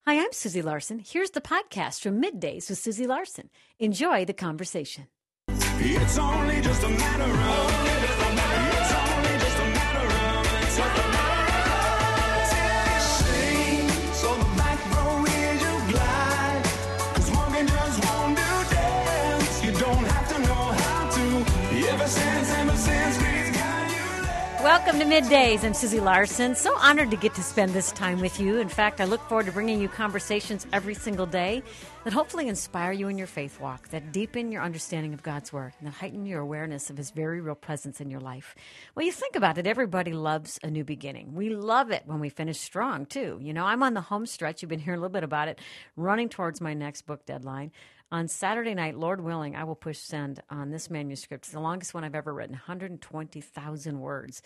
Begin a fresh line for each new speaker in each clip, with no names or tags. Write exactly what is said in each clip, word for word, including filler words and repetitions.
Hi, I'm Susie Larson. Here's the podcast from Middays with Susie Larson. Enjoy the conversation.
It's only just a matter of, it's only just a matter of, it's just a matter of, sing, so the back row is you glide, 'cause walking just won't do dance, you don't have to know how to, ever since, ever since we've got you there.
Welcome to Middays. I'm Susie Larson. So honored to get to spend this time with you. In fact, I look forward to bringing you conversations every single day that hopefully inspire you in your faith walk, that deepen your understanding of God's Word, and that heighten your awareness of His very real presence in your life. Well, you think about it, everybody loves a new beginning. We love it when we finish strong, too. You know, I'm on the home stretch. You've been hearing a little bit about it, running towards my next book deadline. On Saturday night, Lord willing, I will push send on this manuscript. It's the longest one I've ever written, one hundred twenty thousand words.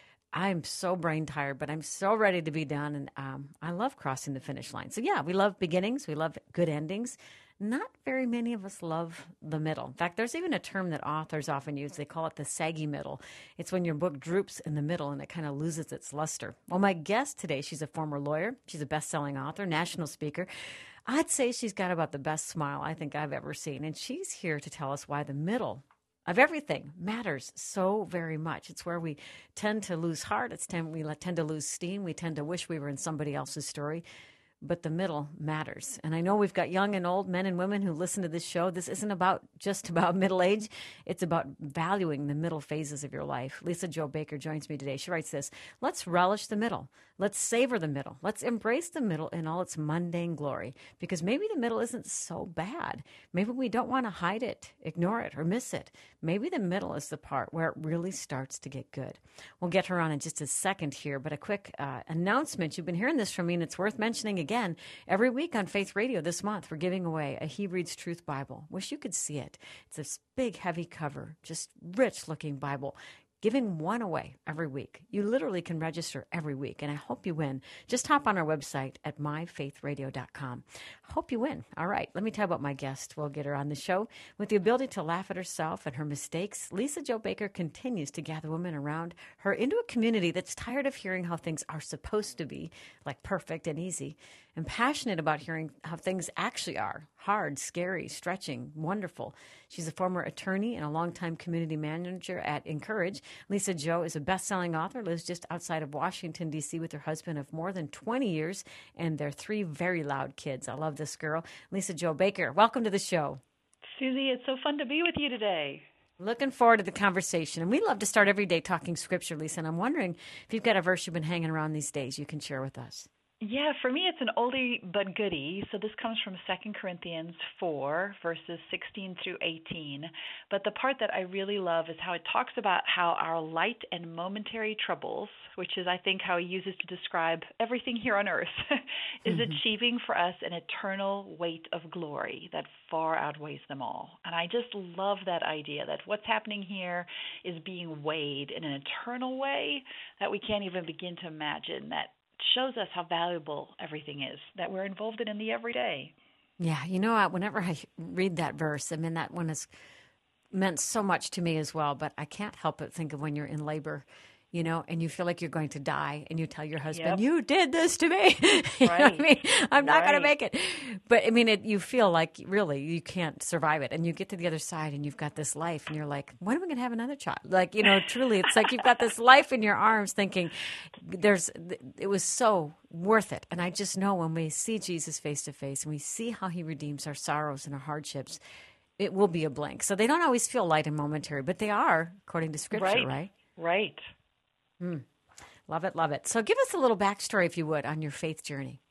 I'm so brain tired, but I'm so ready to be done, and um, I love crossing the finish line. So, yeah, we love beginnings. We love good endings. Not very many of us love the middle. In fact, there's even a term that authors often use. They call it the saggy middle. It's when your book droops in the middle and it kind of loses its luster. Well, my guest today, she's a former lawyer. She's a best-selling author, national speaker. I'd say she's got about the best smile I think I've ever seen, and she's here to tell us why the middle of everything matters so very much. It's where we tend to lose heart. It's ten, we tend to lose steam. We tend to wish we were in somebody else's story. But the middle matters. And I know we've got young and old men and women who listen to this show. This isn't about just about middle age. It's about valuing the middle phases of your life. Lisa Jo Baker joins me today. She writes this: let's relish the middle. Let's savor the middle. Let's embrace the middle in all its mundane glory, because maybe the middle isn't so bad. Maybe we don't want to hide it, ignore it, or miss it. Maybe the middle is the part where it really starts to get good. We'll get her on in just a second here, but a quick uh, announcement. You've been hearing this from me, and it's worth mentioning again. Every week on Faith Radio this month, we're giving away a He Reads Truth Bible. Wish you could see it. It's this big, heavy cover, just rich-looking Bible. Giving one away every week. You literally can register every week, and I hope you win. Just hop on our website at my faith radio dot com. Hope you win. All right, let me tell you about my guest. We'll get her on the show. With the ability to laugh at herself and her mistakes, Lisa Jo Baker continues to gather women around her into a community that's tired of hearing how things are supposed to be, like perfect and easy, and passionate about hearing how things actually are, hard, scary, stretching, wonderful. She's a former attorney and a longtime community manager at Encourage. Lisa Jo is a best-selling author, lives just outside of Washington, D C with her husband of more than twenty years and their three very loud kids. I love this girl. Lisa Jo Baker, welcome to the show.
Susie, it's so fun to be with you today.
Looking forward to the conversation. And we love to start every day talking scripture, Lisa, and I'm wondering if you've got a verse you've been hanging around these days you can share with us.
Yeah, for me, it's an oldie but goodie. So this comes from Second Corinthians four, verses sixteen through eighteen. But the part that I really love is how it talks about how our light and momentary troubles, which is, I think, how he uses to describe everything here on earth, is mm-hmm. achieving for us an eternal weight of glory that far outweighs them all. And I just love that idea that what's happening here is being weighed in an eternal way that we can't even begin to imagine, that shows us how valuable everything is that we're involved in in the everyday.
Yeah, you know, whenever I read that verse, I mean, that one has meant so much to me as well, but I can't help but think of when you're in labor, you know, and you feel like you're going to die, and you tell your husband, yep. you did this to me. you
right.
know what I mean? I'm not
right.
going to make it. But, I mean, it, you feel like, really, you can't survive it. And you get to the other side, and you've got this life, and you're like, when are we going to have another child? Like, you know, truly, it's like you've got this life in your arms thinking, there's, it was so worth it. And I just know when we see Jesus face to face, and we see how he redeems our sorrows and our hardships, it will be a blank. So they don't always feel light and momentary, but they are, according to Scripture, right?
Right. right.
Mm. Love it, love it. So give us a little backstory, if you would, on your faith journey.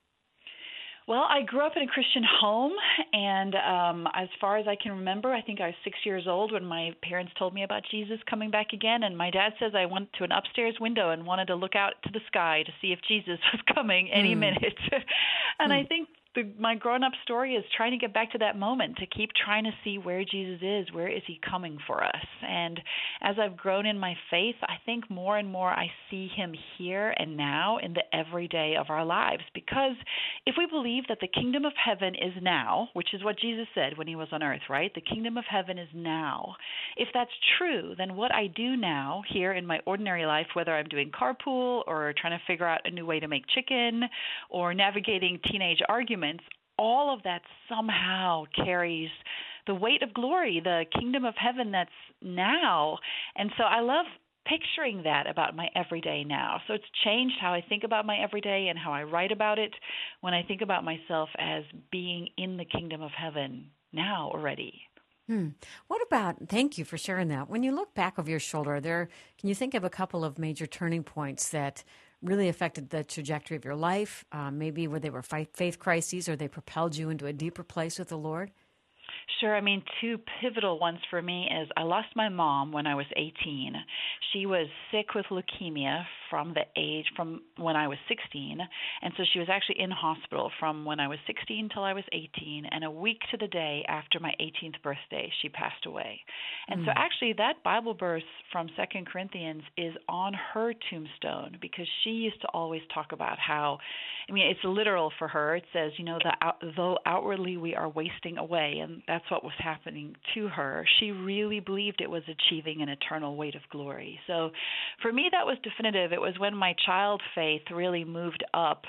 Well, I grew up in a Christian home, and um, as far as I can remember, I think I was six years old when my parents told me about Jesus coming back again, and my dad says I went to an upstairs window and wanted to look out to the sky to see if Jesus was coming any mm. minute. and mm. I think the, my grown-up story is trying to get back to that moment, to keep trying to see where Jesus is, where is he coming for us. And as I've grown in my faith, I think more and more I see him here and now in the everyday of our lives. Because if we believe that the kingdom of heaven is now, which is what Jesus said when he was on earth, right? The kingdom of heaven is now. If that's true, then what I do now here in my ordinary life, whether I'm doing carpool or trying to figure out a new way to make chicken or navigating teenage arguments, all of that somehow carries the weight of glory, the kingdom of heaven that's now. And so I love picturing that about my everyday now. So it's changed how I think about my everyday and how I write about it when I think about myself as being in the kingdom of heaven now already.
Hmm. What about, thank you for sharing that. When you look back over your shoulder, there, can you think of a couple of major turning points that really affected the trajectory of your life? Uh, maybe where they were faith crises or they propelled you into a deeper place with the Lord?
Sure. I mean, two pivotal ones for me is I lost my mom when I was eighteen. She was sick with leukemia from the age from when I was sixteen, and so she was actually in hospital from when I was sixteen till I was eighteen, and a week to the day after my eighteenth birthday, she passed away. And mm. so actually that Bible verse from Second Corinthians is on her tombstone because she used to always talk about how, I mean, it's literal for her. It says, you know, that though outwardly we are wasting away, and that's what was happening to her, she really believed it was achieving an eternal weight of glory. So for me, that was definitive. It was when my child faith really moved up,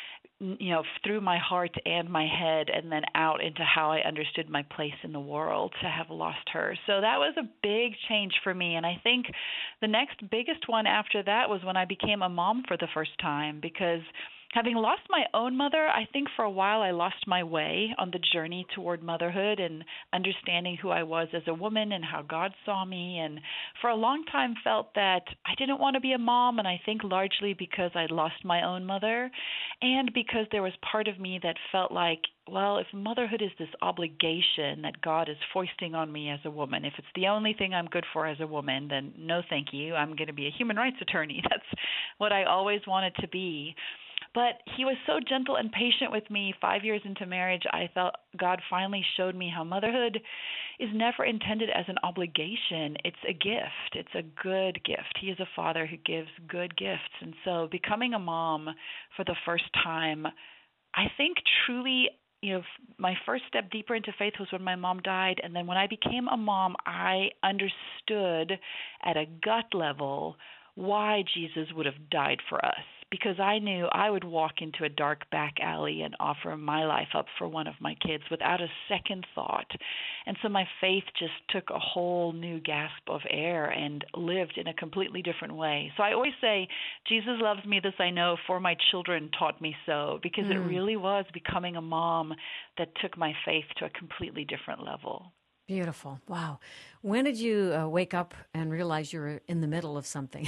you know, through my heart and my head and then out into how I understood my place in the world to have lost her. So that was a big change for me. And I think the next biggest one after that was when I became a mom for the first time, because having lost my own mother, I think for a while I lost my way on the journey toward motherhood and understanding who I was as a woman and how God saw me. And for a long time felt that I didn't want to be a mom, and I think largely because I'd lost my own mother and because there was part of me that felt like, well, if motherhood is this obligation that God is foisting on me as a woman, if it's the only thing I'm good for as a woman, then no thank you. I'm going to be a human rights attorney. That's what I always wanted to be. But he was so gentle and patient with me. Five years into marriage, I felt God finally showed me how motherhood is never intended as an obligation. It's a gift. It's a good gift. He is a father who gives good gifts. And so becoming a mom for the first time, I think truly, you know, my first step deeper into faith was when my mom died. And then when I became a mom, I understood at a gut level why Jesus would have died for us. Because I knew I would walk into a dark back alley and offer my life up for one of my kids without a second thought. And so my faith just took a whole new gasp of air and lived in a completely different way. So I always say, Jesus loves me, this I know, for my children taught me so, because mm. it really was becoming a mom that took my faith to a completely different level.
Beautiful. Wow. When did you uh, wake up and realize you were in the middle of something?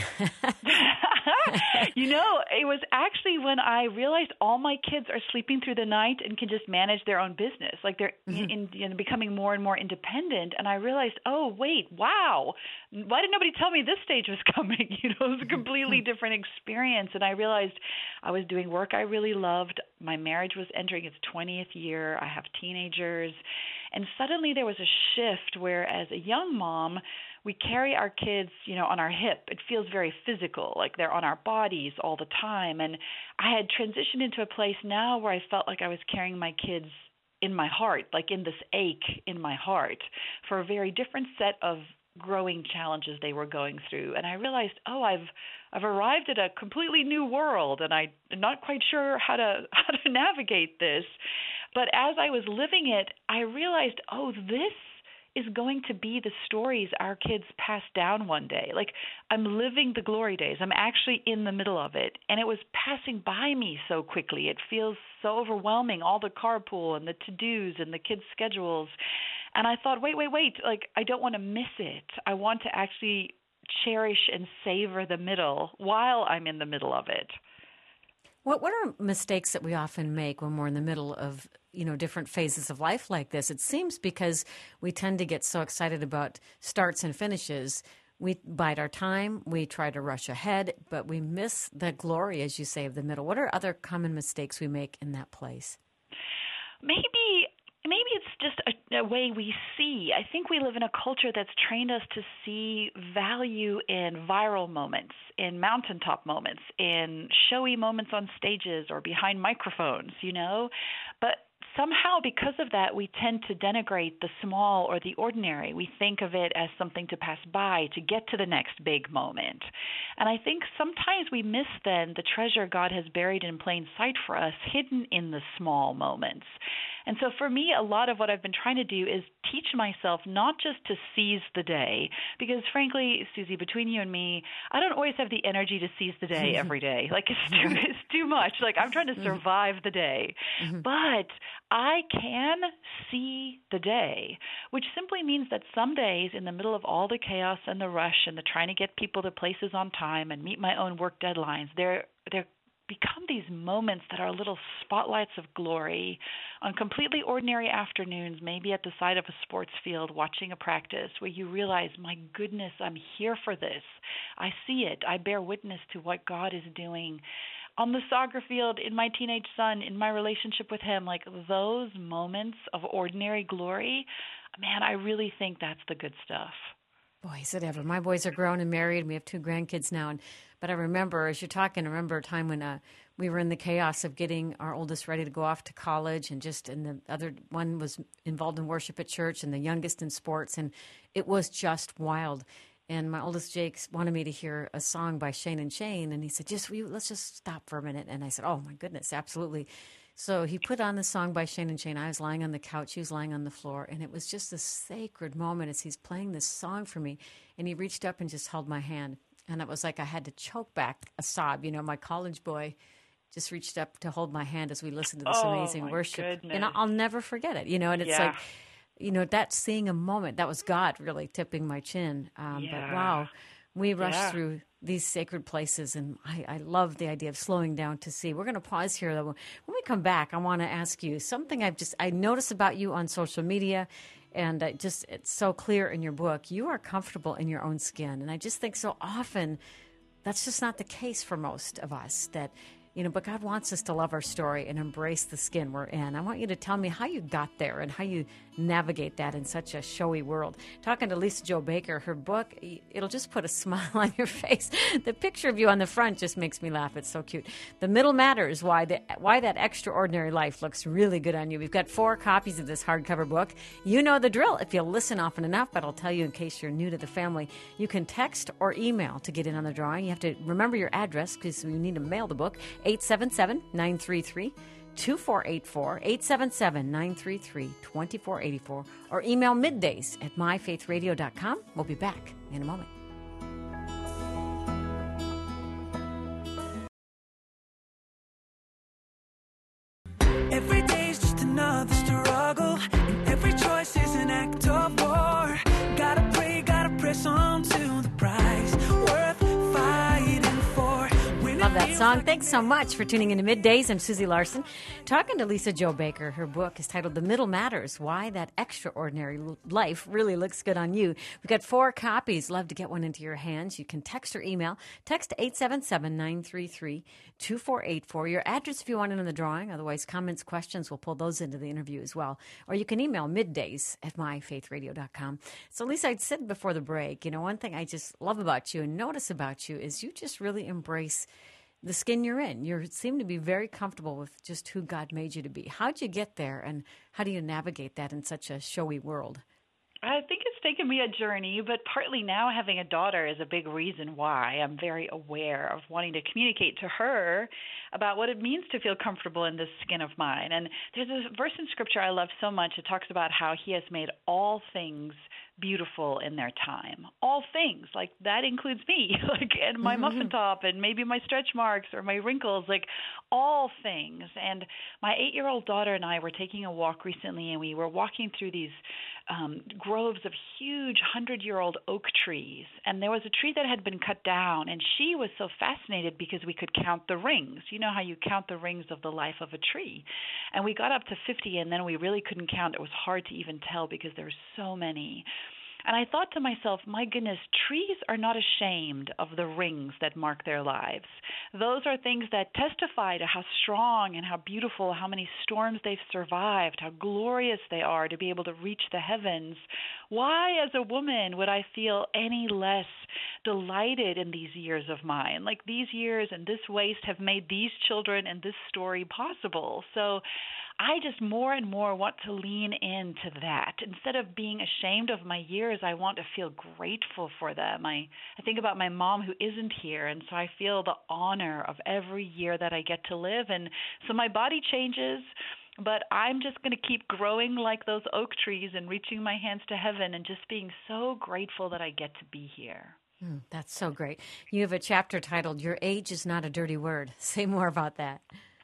You know, it was actually when I realized all my kids are sleeping through the night and can just manage their own business. Like they're mm-hmm. in, in becoming more and more independent. And I realized, oh, wait, wow. Why did nobody tell me this stage was coming? You know, it was a completely different experience. And I realized I was doing work I really loved. My marriage was entering its twentieth year. I have teenagers. And suddenly there was a shift where as a young mom, we carry our kids, you know, on our hip. It feels very physical, like they're on our bodies all the time. And I had transitioned into a place now where I felt like I was carrying my kids in my heart, like in this ache in my heart for a very different set of growing challenges they were going through. And I realized, oh, I've I've arrived at a completely new world, and I'm not quite sure how to how to navigate this. But as I was living it, I realized, oh, this is going to be the stories our kids pass down one day. Like, I'm living the glory days. I'm actually in the middle of it. And it was passing by me so quickly. It feels so overwhelming, all the carpool and the to-dos and the kids' schedules. And I thought, wait, wait, wait. Like, I don't want to miss it. I want to actually cherish and savor the middle while I'm in the middle of it.
What what are mistakes that we often make when we're in the middle of, you know, different phases of life like this? It seems because we tend to get so excited about starts and finishes, we bide our time, we try to rush ahead, but we miss the glory, as you say, of the middle. What are other common mistakes we make in that place?
maybe maybe it's just a, a way we see. I think we live in a culture that's trained us to see value in viral moments, in mountaintop moments, in showy moments on stages or behind microphones, you know? But somehow, because of that, we tend to denigrate the small or the ordinary. We think of it as something to pass by to get to the next big moment. And I think sometimes we miss then the treasure God has buried in plain sight for us, hidden in the small moments. And so for me, a lot of what I've been trying to do is teach myself not just to seize the day, because frankly, Susie, between you and me, I don't always have the energy to seize the day every day. Like it's too, it's too much. Like I'm trying to survive the day. But I can see the day, which simply means that some days in the middle of all the chaos and the rush and the trying to get people to places on time and meet my own work deadlines, there there become these moments that are little spotlights of glory on completely ordinary afternoons, maybe at the side of a sports field watching a practice, where you realize, my goodness, I'm here for this. I see it. I bear witness to what God is doing on the soccer field, in my teenage son, in my relationship with him. Like those moments of ordinary glory, man, I really think that's the good stuff.
Boy, is it ever. My boys are grown and married, and we have two grandkids now. And But I remember, as you're talking, I remember a time when uh, we were in the chaos of getting our oldest ready to go off to college, and just, and the other one was involved in worship at church, and the youngest in sports, and it was just wild. And my oldest Jake wanted me to hear a song by Shane and Shane, and he said, "Just will you, let's just stop for a minute." And I said, "Oh my goodness, absolutely." So he put on the song by Shane and Shane. I was lying on the couch, he was lying on the floor, and it was just a sacred moment as he's playing this song for me. And he reached up and just held my hand, and it was like I had to choke back a sob. You know, my college boy just reached up to hold my hand as we listened to this
oh,
amazing
my
worship,
goodness.
and I'll never forget it. You know, and it's
Yeah.
like, you know, that seeing a moment, that was God really tipping my chin. Um,
Yeah.
But wow, we rush
Yeah.
through these sacred places, and I, I love the idea of slowing down to see. We're going to pause here, though. When we come back, I want to ask you something I've just I noticed about you on social media, and I just it's so clear in your book. You are comfortable in your own skin, and I just think so often that's just not the case for most of us. That You know, but God wants us to love our story and embrace the skin we're in. I want you to tell me how you got there and how you navigate that in such a showy world. Talking to Lisa-Jo Baker, her book, it'll just put a smile on your face. The picture of you on the front just makes me laugh. It's so cute. The Middle Matters, why the, why that extraordinary life looks really good on you. We've got four copies of this hardcover book. You know the drill if you'll listen often enough, but I'll tell you in case you're new to the family, you can text or email to get in on the drawing. You have to remember your address because we need to mail the book. eight seven seven, nine three three, two four eight four, eight seven seven, nine three three, two four eight four, or email middays at my faith radio dot com. We'll be back in a moment.
Every day's just another struggle, and every choice is an act of war. Gotta pray, gotta press on to the prize worth fighting for. When
Love that song. Thanks so much for tuning into Middays. I'm Susie Larson, talking to Lisa-Jo Baker. Her book is titled The Middle Matters, Why That Extraordinary Life Really Looks Good on You. We've got four copies. Love to get one into your hands. You can text or email. Text eight seven seven, nine three three, two four eight four. Your address if you want in on the drawing. Otherwise, comments, questions, we'll pull those into the interview as well. Or you can email middays at my faith radio dot com. So, Lisa, I'd said before the break, you know, one thing I just love about you and notice about you is you just really embrace the skin you're in. You seem to be very comfortable with just who God made you to be. How'd you get there, and how do you navigate that in such a showy world?
I think it's taken me a journey, but partly now having a daughter is a big reason why I'm very aware of wanting to communicate to her about what it means to feel comfortable in this skin of mine. And there's a verse in Scripture I love so much. It talks about how He has made all things beautiful in their time. All things, like that includes me, like and my mm-hmm. muffin top and maybe my stretch marks or my wrinkles, like all things. And my eight-year-old daughter and I were taking a walk recently, and we were walking through these um, groves of huge hundred-year-old oak trees. And there was a tree that had been cut down, and she was so fascinated because we could count the rings. You know how you count the rings of the life of a tree. And we got up to fifty, and then we really couldn't count. It was hard to even tell because there were so many. And I thought to myself, my goodness, trees are not ashamed of the rings that mark their lives. Those are things that testify to how strong and how beautiful, how many storms they've survived, how glorious they are to be able to reach the heavens. Why, as a woman, would I feel any less delighted in these years of mine? Like, these years and this waste have made these children and this story possible. So I just more and more want to lean into that. Instead of being ashamed of my years, I want to feel grateful for them. I, I think about my mom who isn't here, and so I feel the honor of every year that I get to live. And so my body changes, but I'm just going to keep growing like those oak trees and reaching my hands to heaven and just being so grateful that I get to be here.
Mm, that's so great. You have a chapter titled, Your Age is Not a Dirty Word. Say more about that.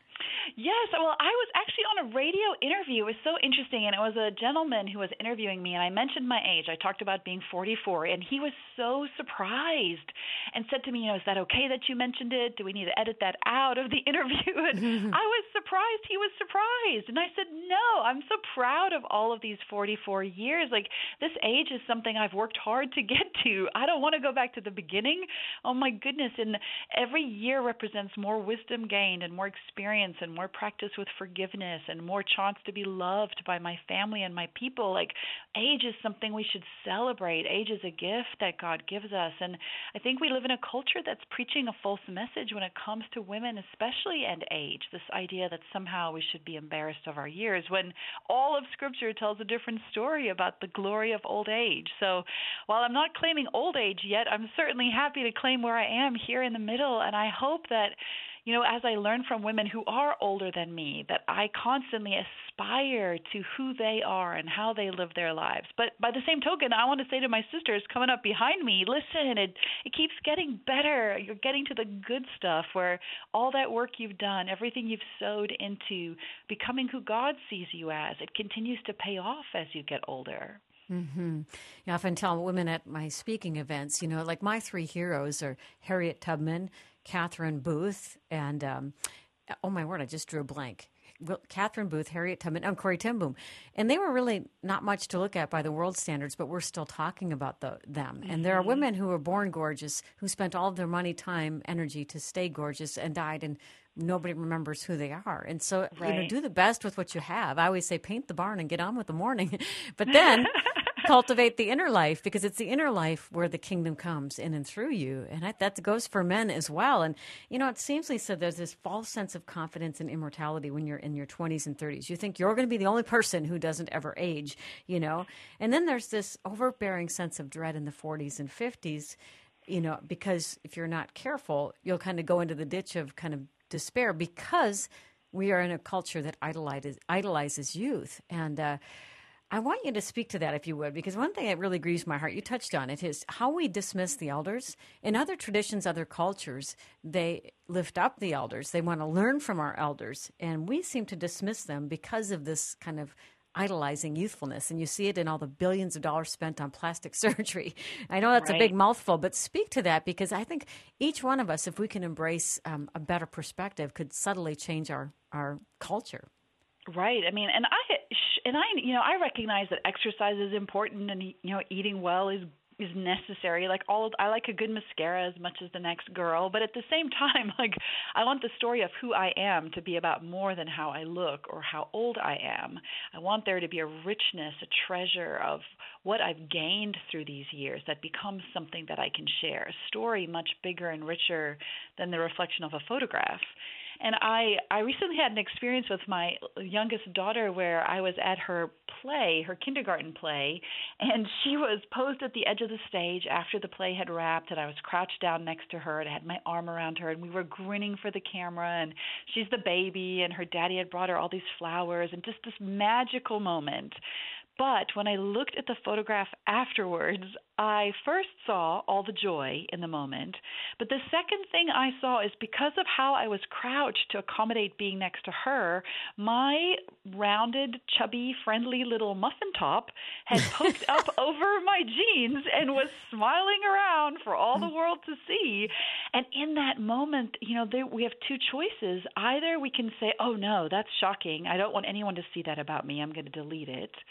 Yes, well, I was actually on a radio interview. It was so interesting, and it was a gentleman who was interviewing me, and I mentioned my age. I talked about being forty-four, and he was so surprised and said to me, you know, is that okay that you mentioned it? Do we need to edit that out of the interview? And I was surprised he was surprised, and I said, no, I'm so proud of all of these forty-four years. Like, this age is something I've worked hard to get to. I don't want to go back to the beginning. Oh, my goodness, and every year represents more wisdom gained and more experience and more practice with forgiveness and more chance to be loved by my family and my people. Like, age is something we should celebrate. Age is a gift that God gives us. And I think we live in a culture that's preaching a false message when it comes to women, especially and age, this idea that somehow we should be embarrassed of our years, when all of Scripture tells a different story about the glory of old age. So while I'm not claiming old age yet, I'm certainly happy to claim where I am here in the middle. And I hope that, you know, as I learn from women who are older than me, that I constantly aspire to who they are and how they live their lives. But by the same token, I want to say to my sisters coming up behind me, listen, it, it keeps getting better. You're getting to the good stuff where all that work you've done, everything you've sowed into becoming who God sees you as, it continues to pay off as you get older.
Mm-hmm. I often tell women at my speaking events, you know, like my three heroes are Harriet Tubman, Catherine Booth, and, um, oh my word, I just drew a blank. Catherine Booth, Harriet Tubman, and Corrie ten Boom. And they were really not much to look at by the world standards, but we're still talking about the, them. Mm-hmm. And there are women who were born gorgeous, who spent all of their money, time, energy to stay gorgeous and died, and nobody remembers who they are. And so, right. you know, do the best with what you have. I always say paint the barn and get on with the morning. But then cultivate the inner life, because it's the inner life where the kingdom comes in and through you. And I, that goes for men as well. And, you know, it seems, Lisa, there's this false sense of confidence and immortality when you're in your twenties and thirties. You think you're going to be the only person who doesn't ever age, you know. And then there's this overbearing sense of dread in the forties and fifties, you know, because if you're not careful, you'll kind of go into the ditch of kind of despair, because we are in a culture that idolizes, idolizes youth. And, uh, I want you to speak to that, if you would, because one thing that really grieves my heart, you touched on it, is how we dismiss the elders. In other traditions, other cultures, they lift up the elders. They want to learn from our elders, and we seem to dismiss them because of this kind of idolizing youthfulness. And you see it in all the billions of dollars spent on plastic surgery. I know that's right. a big mouthful, but speak to that, because I think each one of us, if we can embrace um, a better perspective, could subtly change our, our culture.
Right. I mean, and I, and I, you know, I recognize that exercise is important, and, you know, eating well is is necessary. Like all, I like a good mascara as much as the next girl, but at the same time, like, I want the story of who I am to be about more than how I look or how old I am. I want there to be a richness, a treasure of what I've gained through these years that becomes something that I can share, a story much bigger and richer than the reflection of a photograph. And I, I recently had an experience with my youngest daughter where I was at her play, her kindergarten play, and she was posed at the edge of the stage after the play had wrapped, and I was crouched down next to her, and I had my arm around her, and we were grinning for the camera, and she's the baby, and her daddy had brought her all these flowers, and just this magical moment. But when I looked at the photograph afterwards, I first saw all the joy in the moment. But the second thing I saw is, because of how I was crouched to accommodate being next to her, my rounded, chubby, friendly little muffin top had poked up over my jeans and was smiling around for all the world to see. And in that moment, you know, there, we have two choices. Either we can say, oh, no, that's shocking. I don't want anyone to see that about me. I'm going to delete it.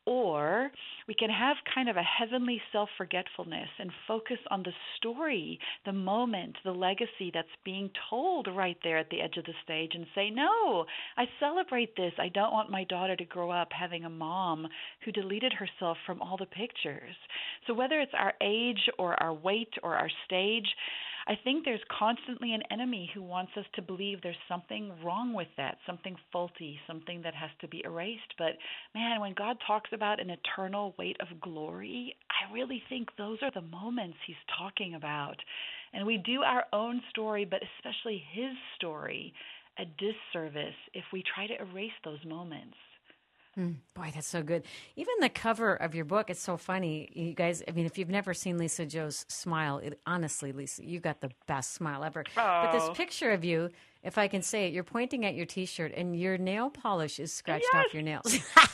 Or we can have kind of a heavenly self-forgetfulness and focus on the story, the moment, the legacy that's being told right there at the edge of the stage and say, no, I celebrate this. I don't want my daughter to grow up having a mom who deleted herself from all the pictures. So whether it's our age or our weight or our stage, I think there's constantly an enemy who wants us to believe there's something wrong with that, something faulty, something that has to be erased. But man, when God talks about an eternal weight of glory, I really think those are the moments he's talking about. And we do our own story, but especially his story, a disservice if we try to erase those moments.
Mm, boy, that's so good. Even the cover of your book, it's so funny. You guys, I mean, if you've never seen Lisa Jo's smile, it, honestly, Lisa, you got the best smile ever.
Oh.
But this picture of you, if I can say it, you're pointing at your T-shirt and your nail polish is scratched
Yes.
off your nails.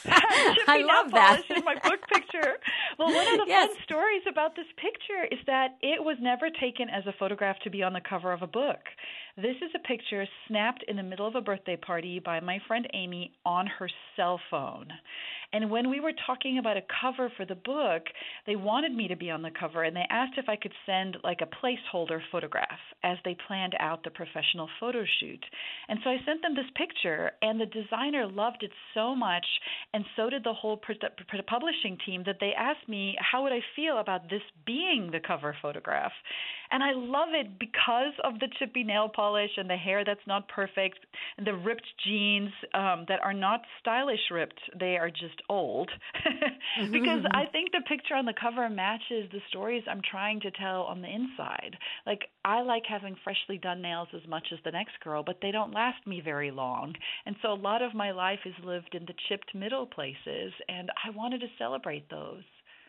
I
love that.
in my book picture. Well, one of the
Yes.
fun stories about this picture is that it was never taken as a photograph to be on the cover of a book. This is a picture snapped in the middle of a birthday party by my friend Amy on her cell phone. And when we were talking about a cover for the book, they wanted me to be on the cover, and they asked if I could send like a placeholder photograph as they planned out the professional photo shoot. And so I sent them this picture, and the designer loved it so much, and so did the whole pr- pr- publishing team, that they asked me how would I feel about this being the cover photograph. And I love it because of the chippy nail polish and the hair that's not perfect, and the ripped jeans um, that are not stylish ripped. They are just old. Because I think the picture on the cover matches the stories I'm trying to tell on the inside. Like, I like having freshly done nails as much as the next girl, but they don't last me very long. And so a lot of my life is lived in the chipped middle places, and I wanted to celebrate those.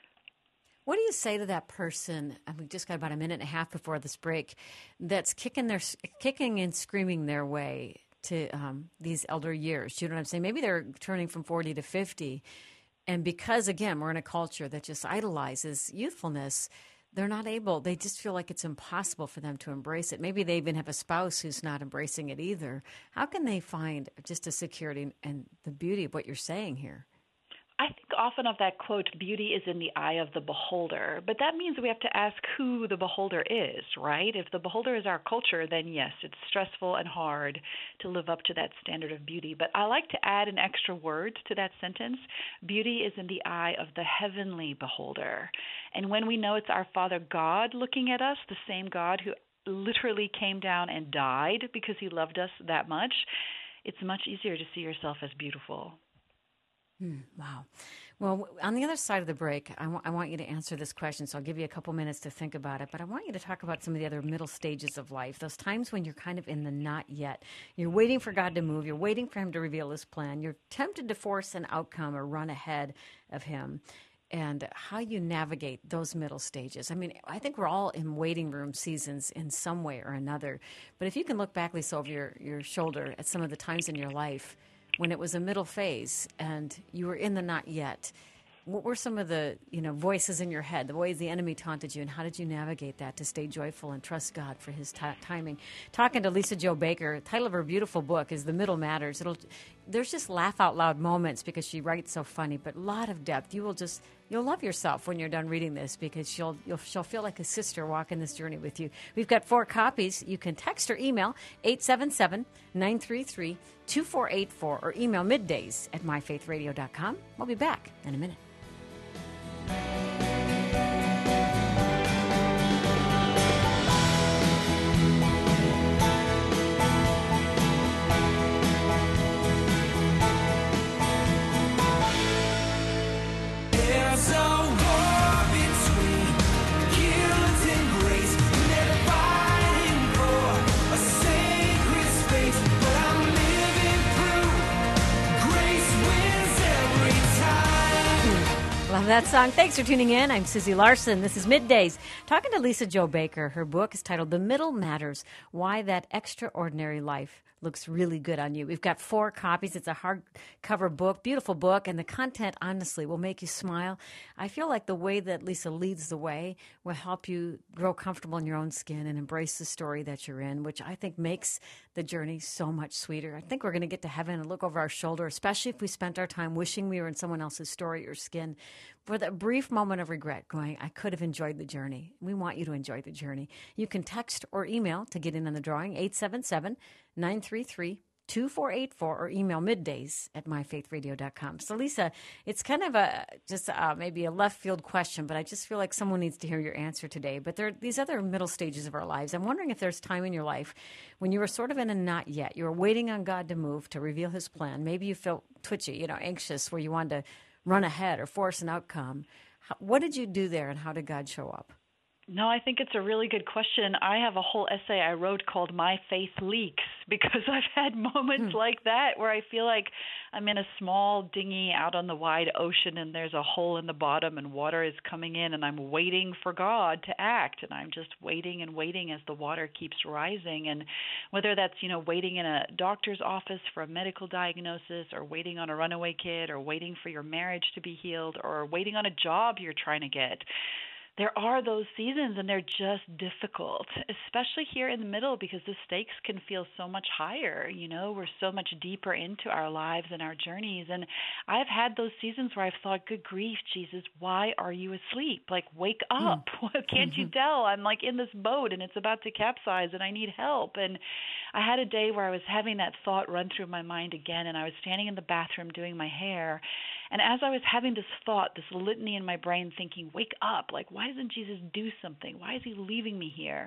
What do you say to that person? And we just got about a minute and a half before this break. That's kicking their kicking and screaming their way to um, these elder years. You know what I'm saying? Maybe they're turning from forty to fifty, and because again we're in a culture that just idolizes youthfulness, they're not able. They just feel like it's impossible for them to embrace it. Maybe they even have a spouse who's not embracing it either. How can they find just a security and the beauty of what you're saying here?
I think often of that quote, beauty is in the eye of the beholder, but that means we have to ask who the beholder is, right? If the beholder is our culture, then yes, it's stressful and hard to live up to that standard of beauty. But I like to add an extra word to that sentence. Beauty is in the eye of the heavenly beholder. And when we know it's our Father God looking at us, the same God who literally came down and died because he loved us that much, it's much easier to see yourself as beautiful.
Hmm, wow. Well, on the other side of the break, I, w- I want you to answer this question, so I'll give you a couple minutes to think about it. But I want you to talk about some of the other middle stages of life, those times when you're kind of in the not yet. You're waiting for God to move. You're waiting for him to reveal his plan. You're tempted to force an outcome or run ahead of him. And how you navigate those middle stages. I mean, I think we're all in waiting room seasons in some way or another. But if you can look back, Lisa, over your, your shoulder at some of the times in your life when it was a middle phase and you were in the not yet, what were some of the, you know, voices in your head, the ways the enemy taunted you, and how did you navigate that to stay joyful and trust God for his t- timing? Talking to Lisa Jo Baker, the title of her beautiful book is The Middle Matters. It'll, there's just laugh out loud moments because she writes so funny, but a lot of depth. You will just, you'll love yourself when you're done reading this because she'll, you'll, she'll feel like a sister walking this journey with you. We've got four copies. You can text or email eight seven seven, nine three three, two four eight four or email middays at my faith radio dot com. We'll be back in a minute.
There's a war between guilt and grace, never fighting for a sacred space, but I'm living through grace wins every time.
Love that song. Thanks for tuning in. I'm Susie Larson. This is Middays. Talking to Lisa Jo Baker. Her book is titled The Middle Matters, Why That Extraordinary Life looks really good on you. We've got four copies. It's a hardcover book, beautiful book, and the content, honestly, will make you smile. I feel like the way that Lisa leads the way will help you grow comfortable in your own skin and embrace the story that you're in, which I think makes the journey so much sweeter. I think we're going to get to heaven and look over our shoulder, especially if we spent our time wishing we were in someone else's story or skin, for that brief moment of regret going, I could have enjoyed the journey. We want you to enjoy the journey. You can text or email to get in on the drawing, eight seven seven, nine three three, two four eight four, or email middays at my faith radio dot com. So, Lisa, it's kind of a just uh, maybe a left field question, but I just feel like someone needs to hear your answer today. But there are these other middle stages of our lives. I'm wondering if there's time in your life when you were sort of in a not yet. You were waiting on God to move, to reveal his plan. Maybe you felt twitchy, you know, anxious, where you wanted to run ahead or force an outcome. How, what did you do there, and how did God show up?
No, I think it's a really good question. I have a whole essay I wrote called My Faith Leaks, because I've had moments hmm. like that where I feel like I'm in a small dinghy out on the wide ocean and there's a hole in the bottom and water is coming in and I'm waiting for God to act, and I'm just waiting and waiting as the water keeps rising. And whether that's, you know, waiting in a doctor's office for a medical diagnosis, or waiting on a runaway kid, or waiting for your marriage to be healed, or waiting on a job you're trying to get. There are those seasons, and they're just difficult, especially here in the middle, because the stakes can feel so much higher. You know, we're so much deeper into our lives and our journeys. And I've had those seasons where I've thought, good grief, Jesus, why are you asleep? Like, wake up. Mm. Can't you tell? I'm like in this boat and it's about to capsize and I need help. And I had a day where I was having that thought run through my mind again, and I was standing in the bathroom doing my hair. And as I was having this thought, this litany in my brain thinking, wake up, like, why doesn't Jesus do something? Why is he leaving me here?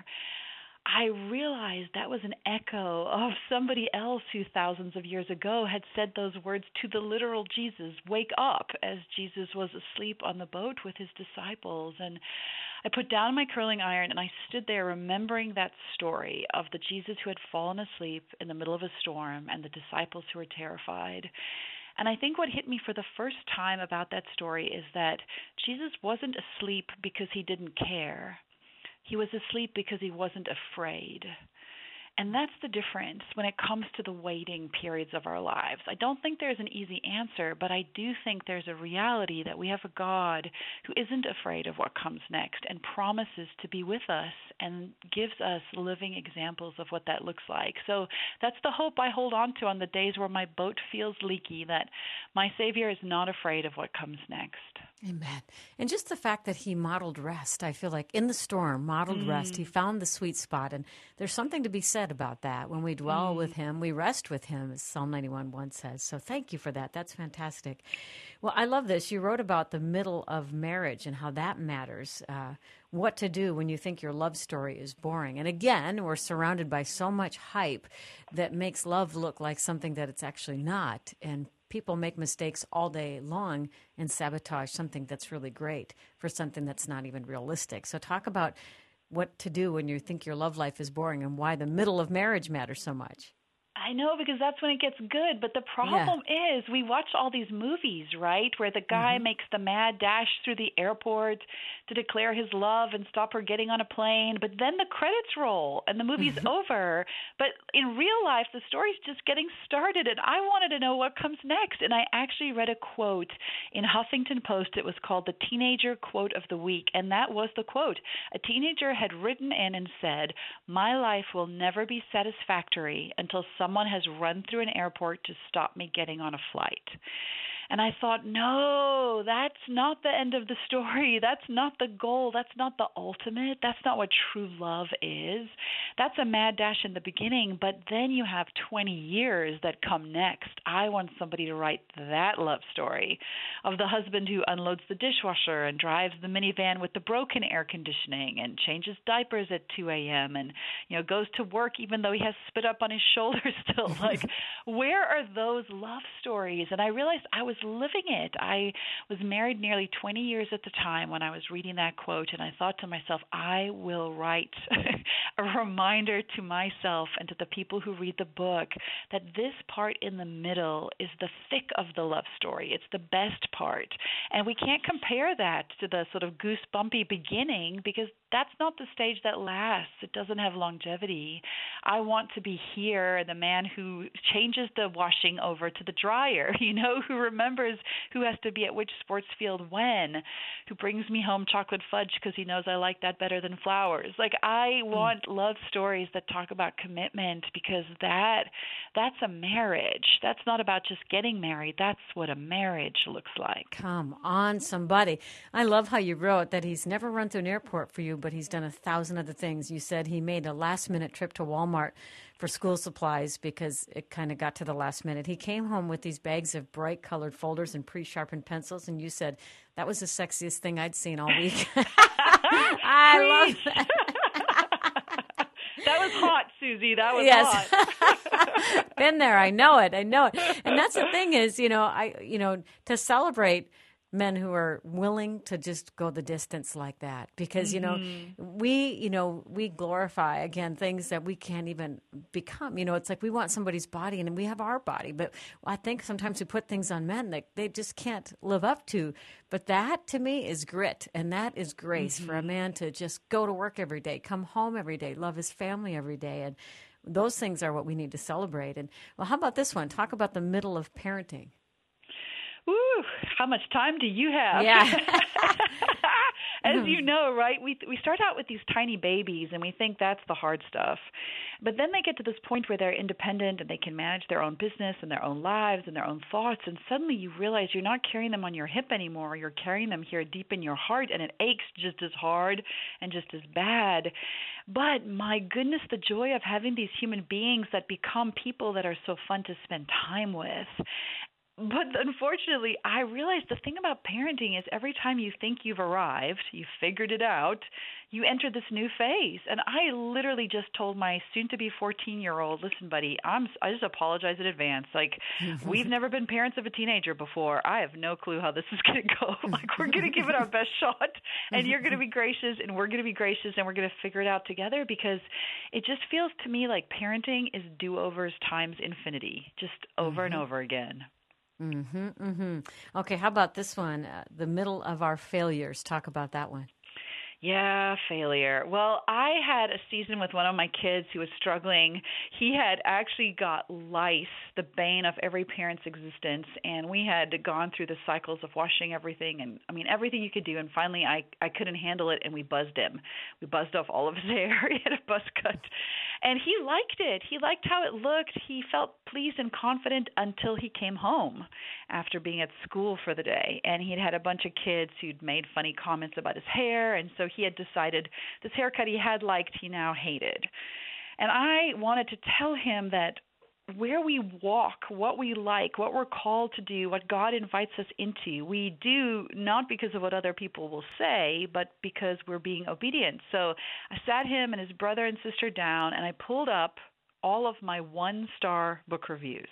I realized that was an echo of somebody else who thousands of years ago had said those words to the literal Jesus, wake up, as Jesus was asleep on the boat with his disciples. And I put down my curling iron and I stood there remembering that story of the Jesus who had fallen asleep in the middle of a storm and the disciples who were terrified. And I think what hit me for the first time about that story is that Jesus wasn't asleep because he didn't care. He was asleep because he wasn't afraid. And that's the difference when it comes to the waiting periods of our lives. I don't think there's an easy answer, but I do think there's a reality that we have a God who isn't afraid of what comes next and promises to be with us and gives us living examples of what that looks like. So that's the hope I hold on to on the days where my boat feels leaky, that my Savior is not afraid of what comes next.
Amen. And just the fact that he modeled rest, I feel like in the storm, modeled mm. rest, he found the sweet spot. And there's something to be said about that. When we dwell mm. with him, we rest with him, as Psalm ninety-one one says. So thank you for that. That's fantastic. Well, I love this. You wrote about the middle of marriage and how that matters, uh, what to do when you think your love story is boring. And again, we're surrounded by so much hype that makes love look like something that it's actually not. And people make mistakes all day long and sabotage something that's really great for something that's not even realistic. So talk about what to do when you think your love life is boring and why the middle of marriage matters so much.
I know, because that's when it gets good. But the problem yeah. is we watch all these movies, right, where the guy mm-hmm. makes the mad dash through the airport to declare his love and stop her getting on a plane. But then the credits roll and the movie's over. But in real life, the story's just getting started. And I wanted to know what comes next. And I actually read a quote in Huffington Post. It was called the Teenager Quote of the Week. And that was the quote. A teenager had written in and said, "My life will never be satisfactory until someone Someone has run through an airport to stop me getting on a flight." And I thought, no, that's not the end of the story. That's not the goal. That's not the ultimate. That's not what true love is. That's a mad dash in the beginning, but then you have twenty years that come next. I want somebody to write that love story of the husband who unloads the dishwasher and drives the minivan with the broken air conditioning and changes diapers at two a.m. and, you know, goes to work even though he has spit up on his shoulder still. Like, where are those love stories? And I realized I was living it. I was married nearly twenty years at the time when I was reading that quote, and I thought to myself, I will write a reminder to myself and to the people who read the book that this part in the middle is the thick of the love story. It's the best part. And we can't compare that to the sort of goosebumpy beginning, because that's not the stage that lasts. It doesn't have longevity. I want to be here, the man who changes the washing over to the dryer, you know, who remembers who has to be at which sports field when, who brings me home chocolate fudge because he knows I like that better than flowers. Like, I want mm. love stories that talk about commitment, because that that's a marriage. That's not about just getting married. That's what a marriage looks like.
Come on, somebody. I love how you wrote that he's never run through an airport for you, but he's done a thousand other things. You said he made a last-minute trip to Walmart for school supplies because it kind of got to the last minute. He came home with these bags of bright-colored folders and pre-sharpened pencils, and you said that was the sexiest thing I'd seen all week. I love that.
That was hot, Susie. That was
yes.
hot.
Been there. I know it. I know it. And that's the thing is, you know, I, you know, to celebrate men who are willing to just go the distance like that, because, you know, mm-hmm. we, you know, we glorify, again, things that we can't even become. You know, it's like we want somebody's body and we have our body, but I think sometimes we put things on men that they just can't live up to. But that, to me, is grit, and that is grace mm-hmm. for a man to just go to work every day, come home every day, love his family every day. And those things are what we need to celebrate. And, well, how about this one? Talk about the middle of parenting.
Ooh, how much time do you have?
Yeah.
As you know, right, we we start out with these tiny babies and we think that's the hard stuff. But then they get to this point where they're independent and they can manage their own business and their own lives and their own thoughts. And suddenly you realize you're not carrying them on your hip anymore. You're carrying them here deep in your heart, and it aches just as hard and just as bad. But my goodness, the joy of having these human beings that become people that are so fun to spend time with. But unfortunately, I realized the thing about parenting is every time you think you've arrived, you've figured it out, you enter this new phase. And I literally just told my soon-to-be fourteen-year-old, listen, buddy, I'm, I just apologize in advance. Like, we've never been parents of a teenager before. I have no clue how this is going to go. Like, we're going to give it our best shot, and you're going to be gracious, and we're going to be gracious, and we're going to figure it out together, because it just feels to me like parenting is do-overs times infinity, just over mm-hmm. and over again.
Mm-hmm, mm-hmm. Okay, how about this one? Uh, the middle of our failures. Talk about that one.
Yeah, failure. Well, I had a season with one of my kids who was struggling. He had actually got lice, the bane of every parent's existence, and we had gone through the cycles of washing everything, and I mean, everything you could do, and finally I, I couldn't handle it, and we buzzed him. We buzzed off all of his hair. He had a buzz cut, and he liked it. He liked how it looked. He felt pleased and confident until he came home after being at school for the day, and he'd had a bunch of kids who'd made funny comments about his hair, and so he had decided this haircut he had liked, he now hated. And I wanted to tell him that where we walk, what we like, what we're called to do, what God invites us into, we do not because of what other people will say, but because we're being obedient. So I sat him and his brother and sister down, and I pulled up all of my one-star book reviews.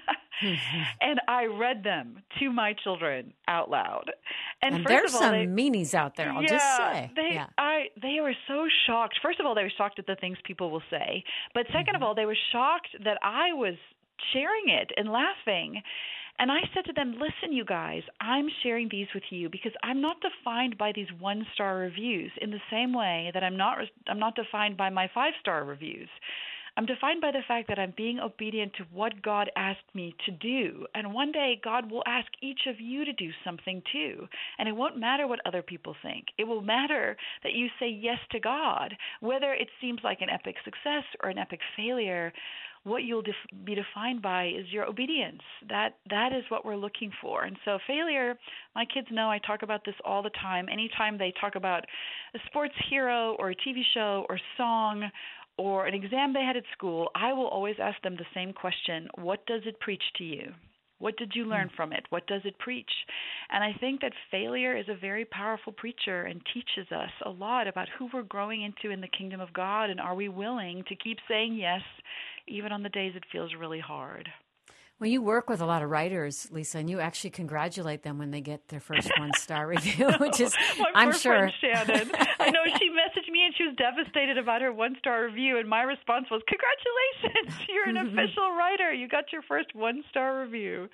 And I read them to my children out loud. And,
and
first
there's
of all,
some
they,
meanies out there, I'll
yeah,
just say.
They,
yeah.
I, they were so shocked. First of all, they were shocked at the things people will say. But second mm-hmm. of all, they were shocked that I was sharing it and laughing. And I said to them, listen, you guys, I'm sharing these with you because I'm not defined by these one-star reviews in the same way that I'm not I'm not defined by my five-star reviews. I'm defined by the fact that I'm being obedient to what God asked me to do. And one day, God will ask each of you to do something too. And it won't matter what other people think. It will matter that you say yes to God. Whether it seems like an epic success or an epic failure, what you'll def- be defined by is your obedience. That That is what we're looking for. And so failure, my kids know I talk about this all the time. Anytime they talk about a sports hero or a T V show or song or an exam they had at school, I will always ask them the same question: what does it preach to you? What did you learn from it? What does it preach? And I think that failure is a very powerful preacher and teaches us a lot about who we're growing into in the kingdom of God, and are we willing to keep saying yes even on the days it feels really hard.
Well, you work with a lot of writers, Lisa, and you actually congratulate them when they get their first one-star review, which is,
My
I'm
poor
sure.
friend Shannon. I know she messaged me and she was devastated about her one-star review, and my response was, congratulations, you're an official writer. You got your first one-star review.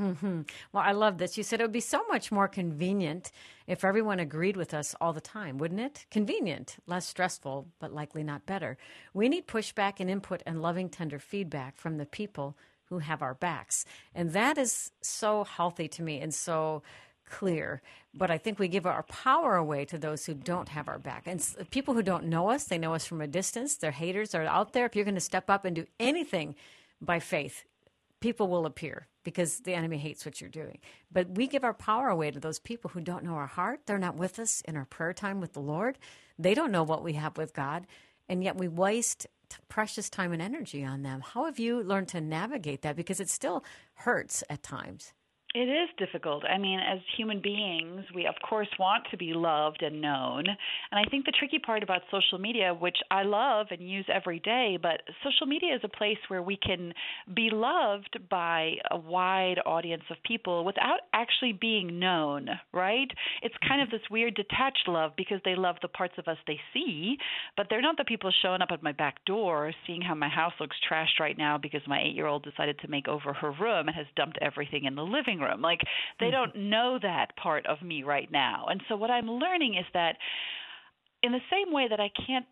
Mm-hmm. Well, I love this. You said it would be so much more convenient if everyone agreed with us all the time, wouldn't it? Convenient, less stressful, but likely not better. We need pushback and input and loving, tender feedback from the people who have our backs. And that is so healthy to me and so clear. But I think we give our power away to those who don't have our back. And s- people who don't know us, they know us from a distance. They're haters, are out there. If you're going to step up and do anything by faith, people will appear because the enemy hates what you're doing. But we give our power away to those people who don't know our heart. They're not with us in our prayer time with the Lord. They don't know what we have with God. And yet we waste t- precious time and energy on them. How have you learned to navigate that? Because it still hurts at times.
It is difficult. I mean, as human beings, we of course want to be loved and known. And I think the tricky part about social media, which I love and use every day, but social media is a place where we can be loved by a wide audience of people without actually being known, right? It's kind of this weird detached love because they love the parts of us they see, but they're not the people showing up at my back door, seeing how my house looks trashed right now because my eight-year-old decided to make over her room and has dumped everything in the living room. Like, they don't know that part of me right now. And so what I'm learning is that in the same way that I can't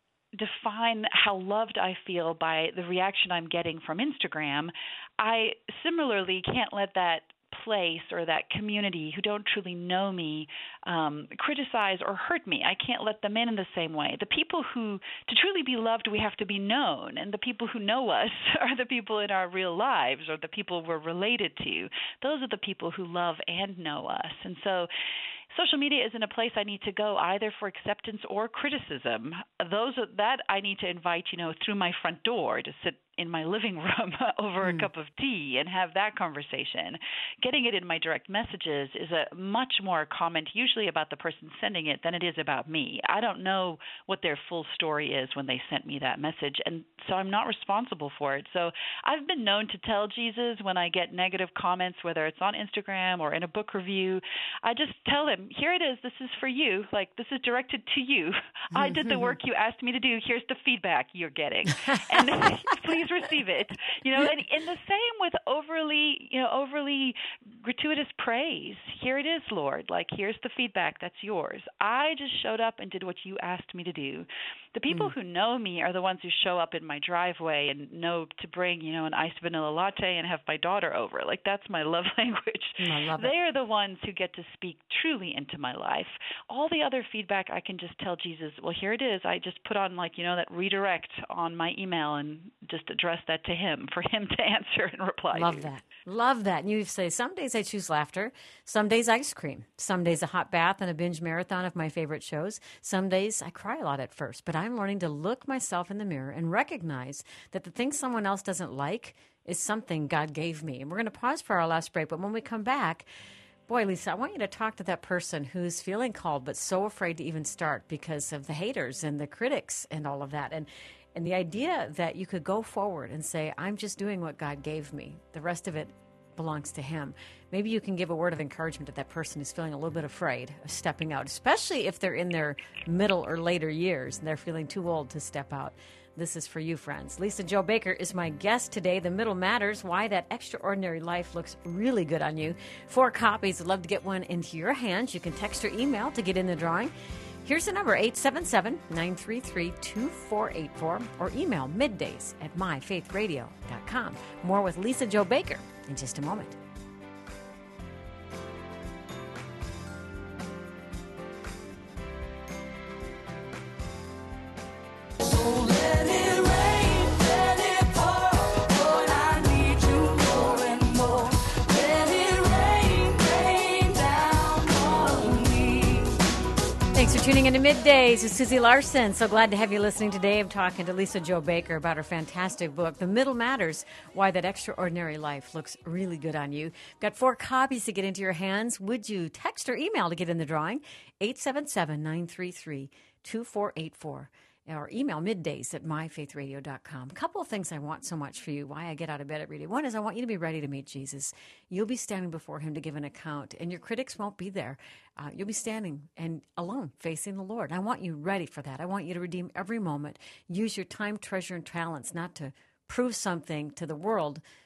define how loved I feel by the reaction I'm getting from Instagram, I similarly can't let that place or that community who don't truly know me um, criticize or hurt me. I can't let them in in the same way. The people who, to truly be loved, we have to be known. And the people who know us are the people in our real lives or the people we're related to. Those are the people who love and know us. And so social media isn't a place I need to go either for acceptance or criticism. Those are, that I need to invite, you know, through my front door to sit in my living room over mm. a cup of tea and have that conversation. Getting it in my direct messages is a much more comment usually about the person sending it than it is about me. I don't know what their full story is when they sent me that message, and so I'm not responsible for it. So I've been known to tell Jesus when I get negative comments, whether it's on Instagram or in a book review, I just tell him, here it is, this is for you. Like, this is directed to you. I did the work you asked me to do. Here's the feedback you're getting. And please receive it. You know, and, and the same with overly, you know, overly gratuitous praise. Here it is, Lord. Like, here's the feedback. That's yours. I just showed up and did what you asked me to do. The people mm. who know me are the ones who show up in my driveway and know to bring, you know, an iced vanilla latte and have my daughter over. Like, that's my love language.
I love
they
it.
are the ones who get to speak truly into my life. All the other feedback, I can just tell Jesus, well, here it is. I just put on, like, you know, that redirect on my email and just address that to him for him to answer and reply
Love
to.
that. Love that. And you say, some days I choose laughter, some days ice cream, some days a hot bath and a binge marathon of my favorite shows. Some days I cry a lot at first, but I'm learning to look myself in the mirror and recognize that the thing someone else doesn't like is something God gave me. And we're going to pause for our last break, but when we come back, boy, Lisa, I want you to talk to that person who's feeling called but so afraid to even start because of the haters and the critics and all of that. And and the idea that you could go forward and say, I'm just doing what God gave me. The rest of it belongs to him. Maybe you can give a word of encouragement to that person who's feeling a little bit afraid of stepping out, especially if they're in their middle or later years and they're feeling too old to step out. This is for you, friends. Lisa-Jo Baker is my guest today. The Middle Matters, Why That Extraordinary Life Looks Really Good on You. Four copies. I'd love to get one into your hands. You can text or email to get in the drawing. Here's the number, eight seven seven, nine three three, two four eight four, or email middays at my faith radio dot com. More with Lisa-Jo Baker in just a moment. Thanks for tuning into Middays with Susie Larson. So glad to have you listening today. I'm talking to Lisa-Jo Baker about her fantastic book, The Middle Matters, Why That Extraordinary Life Looks Really Good on You. Got four copies to get into your hands. Would you text or email to get in the drawing? eight seven seven, nine three three, two four eight four. Or email middays at my faith radio dot com. A couple of things I want so much for you, why I get out of bed every day. One is I want you to be ready to meet Jesus. You'll be standing before him to give an account, and your critics won't be there. Uh, you'll be standing and alone, facing the Lord. I want you ready for that. I want you to redeem every moment. Use your time, treasure, and talents not to prove something to the world,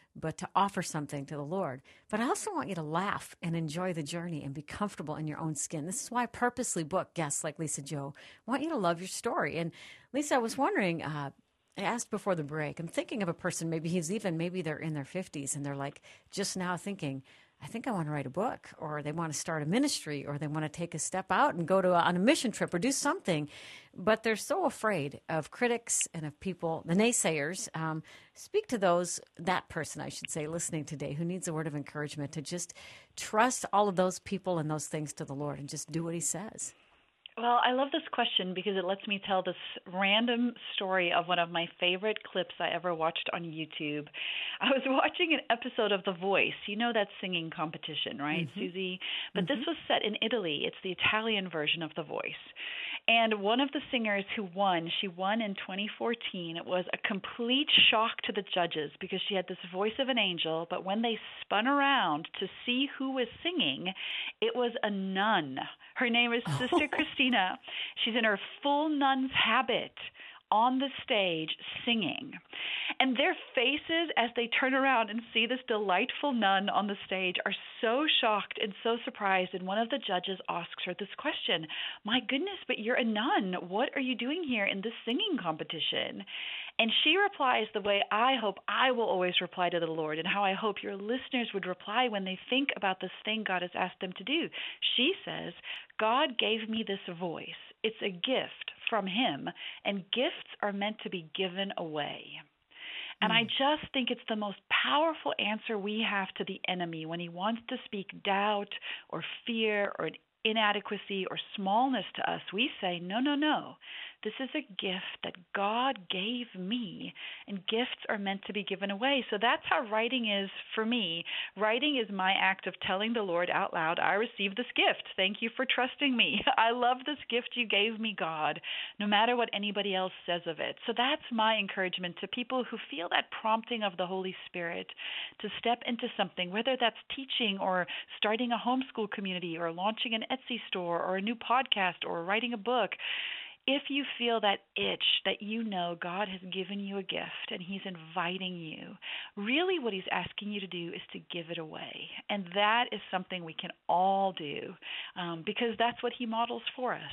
but to offer something to the Lord. But I also want you to laugh and enjoy the journey and be comfortable in your own skin. This is why I purposely book guests like Lisa Jo. I want you to love your story. And Lisa, I was wondering, uh, I asked before the break, I'm thinking of a person, maybe he's even, maybe they're in their fifties and they're like just now thinking, I think I want to write a book, or they want to start a ministry, or they want to take a step out and go to a, on a mission trip or do something. But they're so afraid of critics and of people, the naysayers. Um, speak to those, that person, I should say, listening today who needs a word of encouragement to just trust all of those people and those things to the Lord and just do what he says.
Well, I love this question because it lets me tell this random story of one of my favorite clips I ever watched on YouTube. I was watching an episode of The Voice. You know that singing competition, right, mm-hmm. Susie? But mm-hmm. this was set in Italy. It's the Italian version of The Voice. And one of the singers who won, she won in twenty fourteen. It was a complete shock to the judges because she had this voice of an angel, but when they spun around to see who was singing, it was a nun. Her name is Sister Christina. She's in her full nun's habit on the stage singing. And their faces as they turn around and see this delightful nun on the stage are so shocked and so surprised. And one of the judges asks her this question, my goodness, but you're a nun. What are you doing here in this singing competition? And she replies the way I hope I will always reply to the Lord, and how I hope your listeners would reply when they think about this thing God has asked them to do. She says, God gave me this voice. It's a gift from him, and gifts are meant to be given away. And I just think it's the most powerful answer we have to the enemy when he wants to speak doubt or fear or inadequacy or smallness to us. We say, no, no, no. This is a gift that God gave me, and gifts are meant to be given away. So that's how writing is for me. Writing is my act of telling the Lord out loud, I received this gift. Thank you for trusting me. I love this gift you gave me, God, no matter what anybody else says of it. So that's my encouragement to people who feel that prompting of the Holy Spirit to step into something, whether that's teaching or starting a homeschool community or launching an Etsy store or a new podcast or writing a book. If you feel that itch that you know God has given you a gift and he's inviting you, really what he's asking you to do is to give it away. And that is something we can all do um, because that's what he models for us.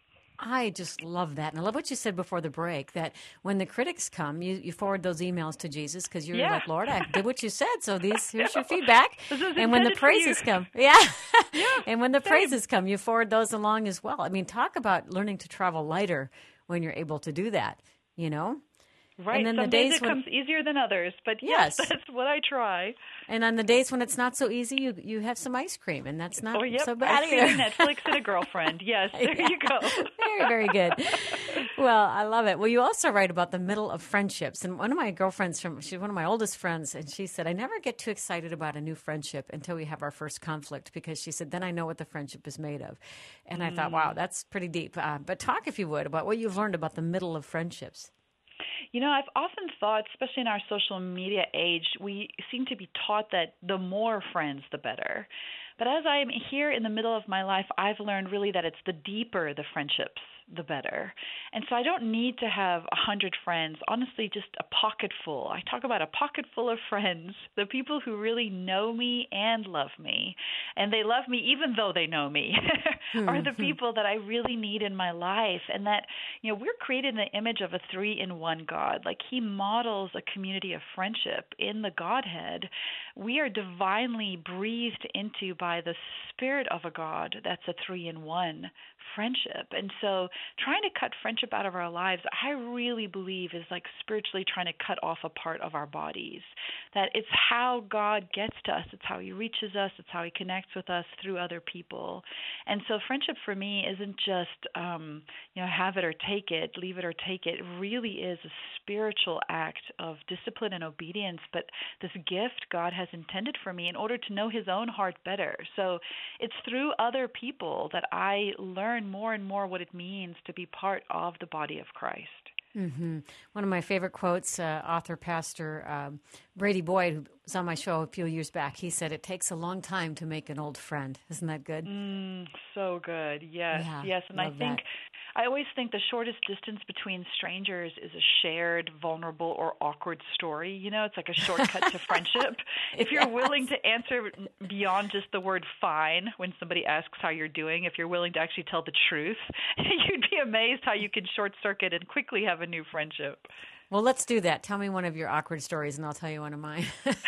I just love that. And I love what you said before the break, that when the critics come, you, you forward those emails to Jesus because you're yeah. like, Lord, I did what you said. So these here's your feedback. And when the praises come, yeah. yeah. And when the Same. praises come, you forward those along as well. I mean, talk about learning to travel lighter when you're able to do that, you know?
Right.
And then
Some
the
days,
days
it
when,
comes easier than others, but yes, yes, that's what I try.
And on the days when it's not so easy, you you have some ice cream, and that's not
oh, yep.
so bad
ice
either.
Cream, Netflix, and a girlfriend. Yes, there
yeah.
you go.
Very, very good. Well, I love it. Well, you also write about the middle of friendships, and one of my girlfriends from she's one of my oldest friends, and she said, I never get too excited about a new friendship until we have our first conflict, because she said, then I know what the friendship is made of. And mm. I thought, wow, that's pretty deep. Uh, but talk, if you would, about what you've learned about the middle of friendships.
You know, I've often thought, especially in our social media age, we seem to be taught that the more friends, the better. But as I'm here in the middle of my life, I've learned really that it's the deeper the friendships, the better. And so I don't need to have a hundred friends, honestly, just a pocket full. I talk about a pocket full of friends, the people who really know me and love me, and they love me even though they know me, are the people that I really need in my life. And that, you know, we're created in the image of a three-in-one God. Like he models a community of friendship in the Godhead. We are divinely breathed into by the Spirit of a God that's a three-in-one friendship. And so trying to cut friendship out of our lives, I really believe is like spiritually trying to cut off a part of our bodies. That it's how God gets to us. It's how he reaches us. It's how he connects with us through other people. And so friendship for me isn't just, um, you know, have it or take it, leave it or take it. It really is a spiritual act of discipline and obedience, but this gift God has intended for me in order to know his own heart better. So it's through other people that I learn more and more what it means to be part of the body of Christ.
Mm-hmm. One of my favorite quotes, uh, author, pastor um, Brady Boyd, who was on my show a few years back, he said, it takes a long time to make an old friend. Isn't that good?
Mm, so good. Yes,
yeah,
yes. And I think
that.
I always think the shortest distance between strangers is a shared, vulnerable, or awkward story. You know, it's like a shortcut to friendship. If you're
Yes.
willing to answer beyond just the word fine when somebody asks how you're doing, if you're willing to actually tell the truth, you'd be amazed how you can short circuit and quickly have a new friendship.
Well, let's do that. Tell me one of your awkward stories, and I'll tell you one of mine.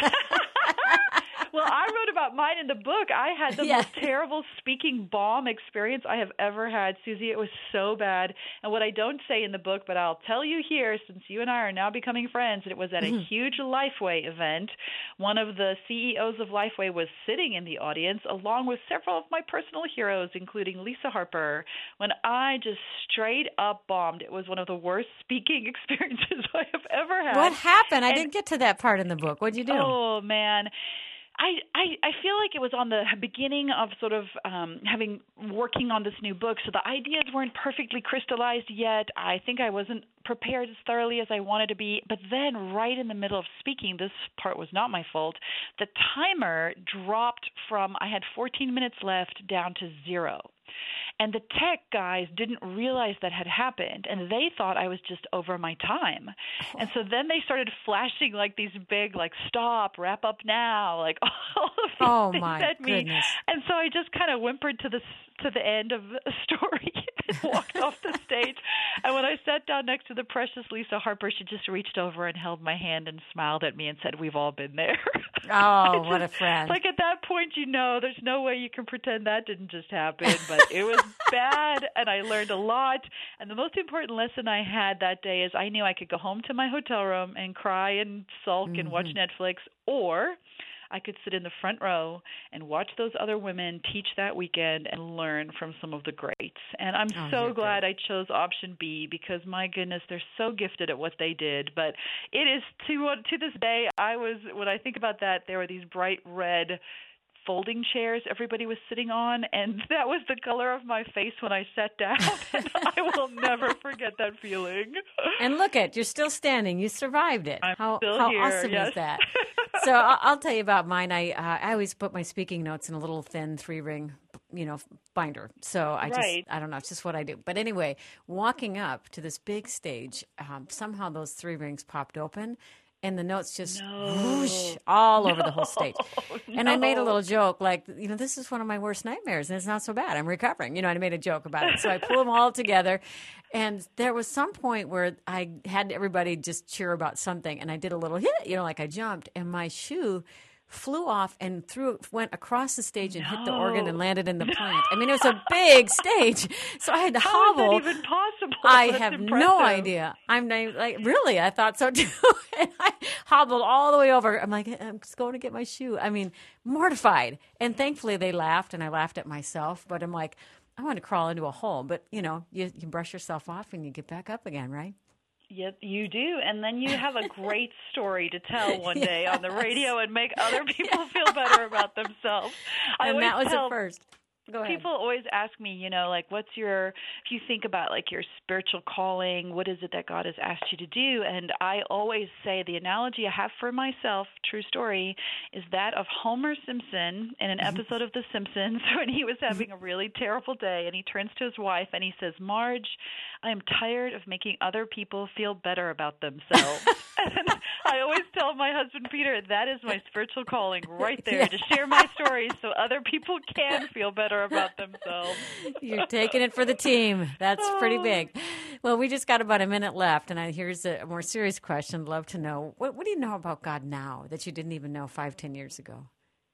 Well, I wrote about mine in the book. I had the
Yeah.
most terrible speaking bomb experience I have ever had, Susie. It was so bad. And what I don't say in the book, but I'll tell you here, since you and I are now becoming friends, it was at a huge Lifeway event. One of the C E Os of Lifeway was sitting in the audience, along with several of my personal heroes, including Lisa Harper, when I just straight up bombed. It was one of the worst speaking experiences I have ever had.
What happened? I
And-
didn't get to that part in the book. What'd you do?
Oh, man. I, I, I feel like it was on the beginning of sort of um, having working on this new book, so the ideas weren't perfectly crystallized yet. I think I wasn't prepared as thoroughly as I wanted to be. But then right in the middle of speaking, this part was not my fault, the timer dropped from I had fourteen minutes left down to zero. And the tech guys didn't realize that had happened, and they thought I was just over my time. And so then they started flashing like these big, like, stop, wrap up now, like all of these
Oh,
things
my
at me.
goodness.
And so I just kind of whimpered to the to the end of the story and walked off the stage. And when I sat down next to the precious Lisa Harper, she just reached over and held my hand and smiled at me and said, "We've all been there."
Oh,
It's
what a
just-
friend.
Like at that point, you know, there's no way you can pretend that didn't just happen. But it was bad, and I learned a lot. And the most important lesson I had that day is I knew I could go home to my hotel room and cry and sulk
Mm-hmm.
and watch Netflix, or I could sit in the front row and watch those other women teach that weekend and learn from some of the greats. And I'm
Oh,
so
you're
glad I chose option B because, my goodness, they're so gifted at what they did. But it is, to to this day, I was, when I think about that, there were these bright red folding chairs everybody was sitting on, and that was the color of my face when I sat down. And I will never forget that feeling.
And look at, you're still standing. You survived it.
I'm
how
still
how
here,
awesome
yes.
is that? So I'll, I'll tell you about mine. I uh, I always put my speaking notes in a little thin three ring, you know, binder. So I
Right.
just I don't know. It's just what I do. But anyway, walking up to this big stage, um, somehow those three rings popped open. And the notes just whoosh all over the whole stage. And I made a
no.
little joke like, you know, this is one of my worst nightmares, and it's not so bad. I'm recovering. You know, and I made a joke about it. So I pulled them all together. And there was some point where I had everybody just cheer about something, and I did a little hit, you know, like I jumped, and my shoe flew off and threw went across the stage and hit the organ and landed in the plant. I mean, it was a big stage, so I had to
How
hobble.
is that even possible?
I
That's
have
impressive.
no idea. I'm not, like, really, I thought so too. And I hobbled all the way over. I'm like, I'm just going to get my shoe. I mean, mortified. And thankfully they laughed, and I laughed at myself. But I'm like, I want to crawl into a hole. But, you know, you, you brush yourself off and you get back up again, right?
Yep, you do. And then you have a great story to tell one day on the radio and make other people feel better about themselves. I
And
always
that was
tell
at first. Go ahead.
People always ask me, you know, like, what's your, if you think about like your spiritual calling, what is it that God has asked you to do? And I always say the analogy I have for myself, true story, is that of Homer Simpson in an episode of The Simpsons when he was having a really terrible day, and he turns to his wife and he says, "Marge, I am tired of making other people feel better about themselves." And I always tell my husband, Peter, that is my spiritual calling right there,
Yeah.
to share my stories so other people can feel better about themselves.
You're taking it for the team. That's pretty big. Well, we just got about a minute left, and I, here's a more serious question. I'd love to know, what, what do you know about God now that you didn't even know five, ten years ago?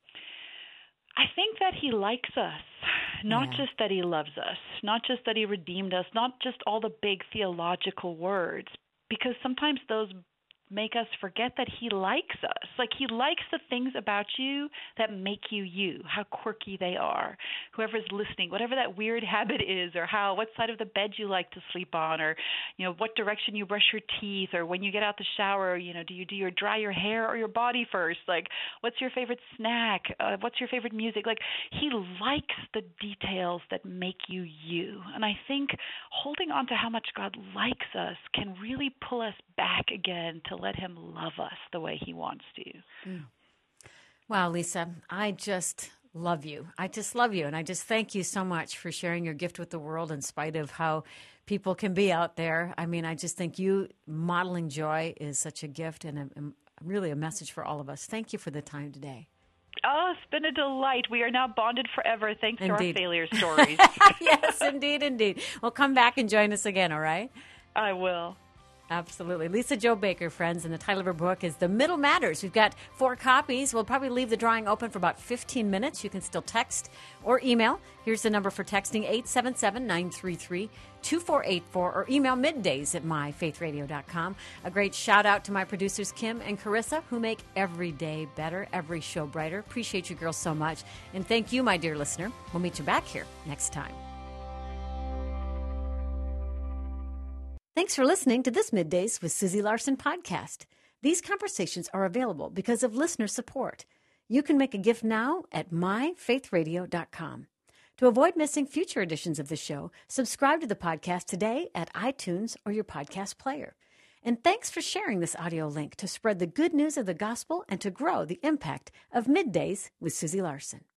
I think that he likes us, not
Yeah.
just that he loves us, not just that he redeemed us, not just all the big theological words, because sometimes those make us forget that he likes us. Like, he likes the things about you that make you you, how quirky they are. Whoever's listening, whatever that weird habit is, or how, what side of the bed you like to sleep on, or, you know, what direction you brush your teeth, or when you get out the shower, you know, do you do your dry your hair or your body first? Like, what's your favorite snack? Uh, what's your favorite music? Like, he likes the details that make you you. And I think holding on to how much God likes us can really pull us back again to let him love us the way he wants to.
Wow, Lisa, I just love you. I just love you. And I just thank you so much for sharing your gift with the world in spite of how people can be out there. I mean, I just think you modeling joy is such a gift and a, a, really a message for all of us. Thank you for the time today.
Oh, it's been a delight. We are now bonded forever thanks
Indeed.
to our failure stories.
Yes, indeed, indeed. Well, come back and join us again, all right?
I will.
Absolutely. Lisa Jo Baker, friends, and the title of her book is The Middle Matters. We've got four copies. We'll probably leave the drawing open for about fifteen minutes. You can still text or email. Here's the number for texting, eight seven seven, nine three three, two four eight four, or email middays at my faith radio dot com. A great shout out to my producers, Kim and Carissa, who make every day better, every show brighter. Appreciate you girls so much. And thank you, my dear listener. We'll meet you back here next time. Thanks for listening to this Middays with Susie Larson podcast. These conversations are available because of listener support. You can make a gift now at my faith radio dot com. To avoid missing future editions of the show, subscribe to the podcast today at iTunes or your podcast player. And thanks for sharing this audio link to spread the good news of the gospel and to grow the impact of Middays with Susie Larson.